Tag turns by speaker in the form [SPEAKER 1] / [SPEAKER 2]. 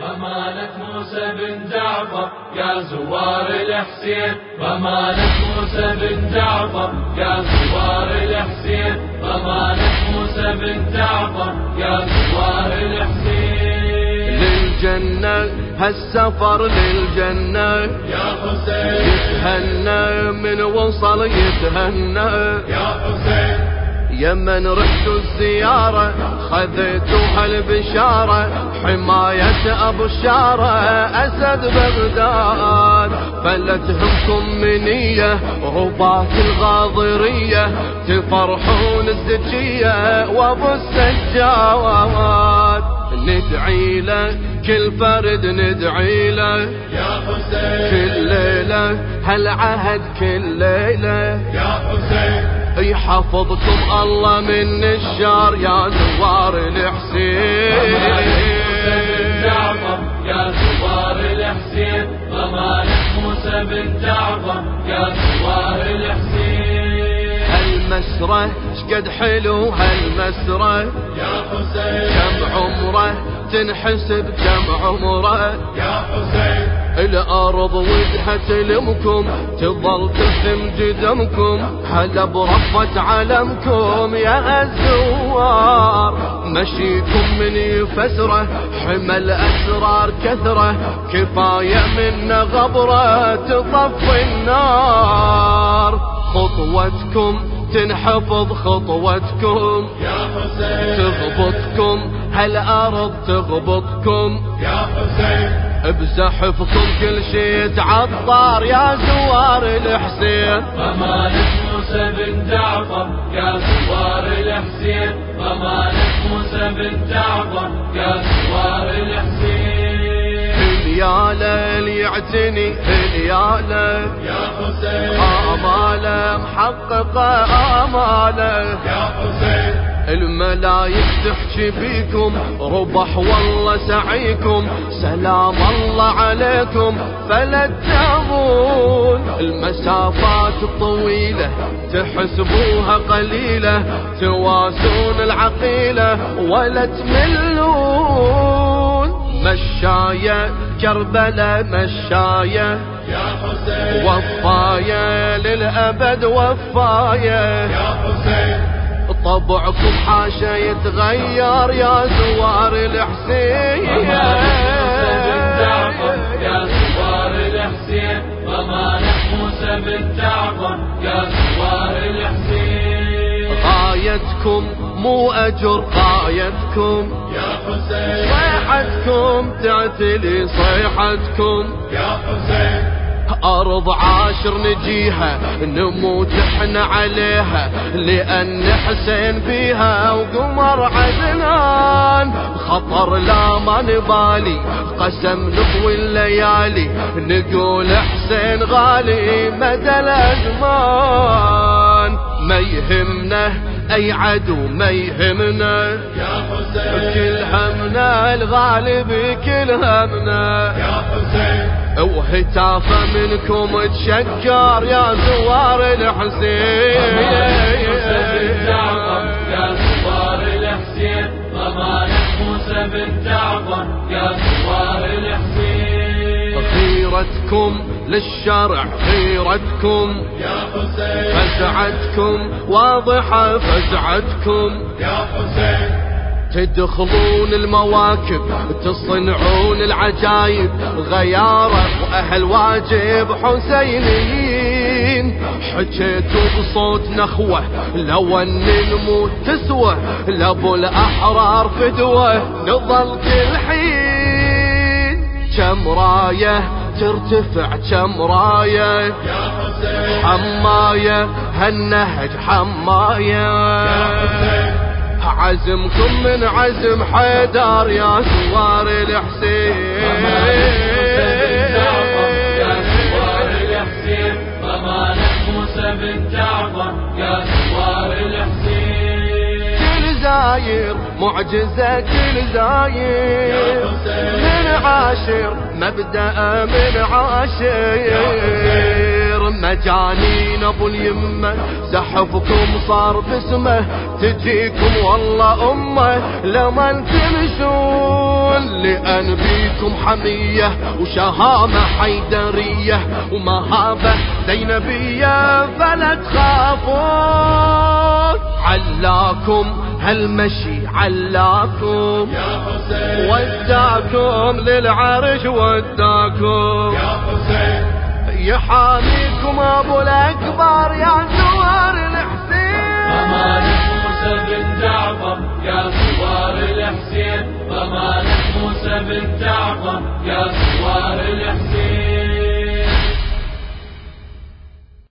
[SPEAKER 1] ضمانة موسى بن جعفر يا زوار الحسين، ضمانة موسى بن جعفر يا زوار الحسين، ضمانة موسى بن جعفر يا زوار الحسين.
[SPEAKER 2] للجنة هالسفر للجنة
[SPEAKER 1] يا حسين،
[SPEAKER 2] يتهنى من وصل يتهنى
[SPEAKER 1] يا حسين.
[SPEAKER 2] يمن رحت الزيارة خذيتوا هالبشارة، حماية أبو الشارة أسد بغداد، فلتهمكم منية رباط الغاضرية، تفرحون الزكية وابو السجاد. ندعي له كل فرد ندعي له
[SPEAKER 1] يا حسين،
[SPEAKER 2] كل ليلة هالعهد كل ليلة
[SPEAKER 1] يا حسين.
[SPEAKER 2] يحفظكم الله من الشر يا زوار الحسين.
[SPEAKER 1] يا زوار الحسين، ضمانة موسى بن جعفر يا زوار الحسين.
[SPEAKER 2] هالمسرة شقد حلو هالمسرة
[SPEAKER 1] يا حسين،
[SPEAKER 2] كم عمره تنحسب كم عمره،
[SPEAKER 1] يا حسين.
[SPEAKER 2] الأرض وجهة تلمكم تظل تلثم جدمكم، هلا برفة علمكم يا الزوار. مشيكم من يفسره حمل أسرار كثرة، كفاية من غبرة تطفي النار. خطوتكم تنحفظ خطوتكم
[SPEAKER 1] يا حسين،
[SPEAKER 2] تغبطكم هالأرض تغبطكم،
[SPEAKER 1] يا حسين.
[SPEAKER 2] بزحفكم كل شي تعطر يا زوار الحسين.
[SPEAKER 1] ضمانة موسى بن جعفر يا زوار الحسين، ضمانة موسى بن جعفر يا زوار الحسين.
[SPEAKER 2] هلياله اللي يعتني هلياله
[SPEAKER 1] يا حسين،
[SPEAKER 2] آماله محققة آماله،
[SPEAKER 1] يا حسين.
[SPEAKER 2] الملايك تحكي فيكم ربح والله سعيكم، سلام الله عليكم فلا تتعبون. المسافات الطويلة تحسبوها قليلة، تواسون العقيلة ولا تملون. مشاية كربلة مشاية
[SPEAKER 1] يا حسين،
[SPEAKER 2] وفاية للأبد وفاية،
[SPEAKER 1] يا حسين.
[SPEAKER 2] طبعكم حاشا يتغير يا زوار الحسين.
[SPEAKER 1] يا زوار الحسين، ضمانة موسى بن جعفر يا زوار الحسين.
[SPEAKER 2] غايتكم مو أجر غايتكم
[SPEAKER 1] يا حسين،
[SPEAKER 2] صيحتكم تعتلي صيحتكم،
[SPEAKER 1] يا حسين.
[SPEAKER 2] أرض عاشر نجيها نموت احنا عليها، لأن حسين بيها وقمر عدنان. خطر لا ما نبالي قسم نطوي الليالي، نقول حسين غالي مدى الأزمان. ما يهمنا أي عدو ما يهمنا
[SPEAKER 1] يا حسين،
[SPEAKER 2] كل همنا الغالب كل همنا،
[SPEAKER 1] يا حسين.
[SPEAKER 2] وهتافة منكم تشكر يا زوار الحسين.
[SPEAKER 1] يا زوار الحسين، ضمانة موسى بن جعفر يا زوار الحسين.
[SPEAKER 2] خيرتكم للشرع خيرتكم
[SPEAKER 1] يا حسين،
[SPEAKER 2] فزعتكم واضحة فزعتكم،
[SPEAKER 1] يا حسين.
[SPEAKER 2] تدخلون المواكب تصنعون العجايب، غيارة وأهل واجب حسينيين. حكيتوا بصوت نخوة لو ان نموت تسوى، لابو الأحرار فدوة نظل كل حين. كم راية ترتفع كم راية
[SPEAKER 1] يا حسين،
[SPEAKER 2] حماية هالنهج حماية،
[SPEAKER 1] يا حسين.
[SPEAKER 2] عزمكم من عزم حيدر يا زوار الحسين.
[SPEAKER 1] يا زوار الحسين، ضمانة موسى بن جعفر يا زوار الحسين.
[SPEAKER 2] كل زاير معجزة كل زاير من عاشر مبدأ من عاشر، مجانين ابو اليمه، زحفكم صار باسمه، تجيكم والله امه لمن تمشون، لان بيكم حميه وشهامه حيدريه ومهابه زينبيه فلا تخافون. علاكم هالمشي علاكم
[SPEAKER 1] يا حسين
[SPEAKER 2] وداكم للعرش وداكم
[SPEAKER 1] يا حسين
[SPEAKER 2] يحاميكم ابو الاكبر يا ثوار الحسين.
[SPEAKER 1] ضمانك موسى بن جعفر يا ثوار الحسين، ضمانك موسى بن جعفر يا ثوار الحسين.